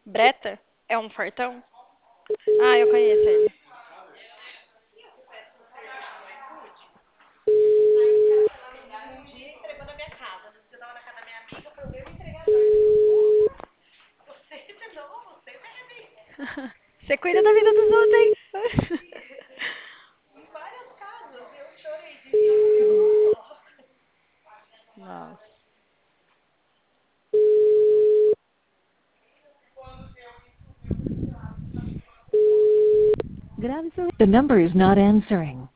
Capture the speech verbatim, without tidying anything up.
Breta? É um fortão? Ah, eu conheço ele. Você cuida da vida dos outros, hein? Nossa. Grave seu... The number is not answering.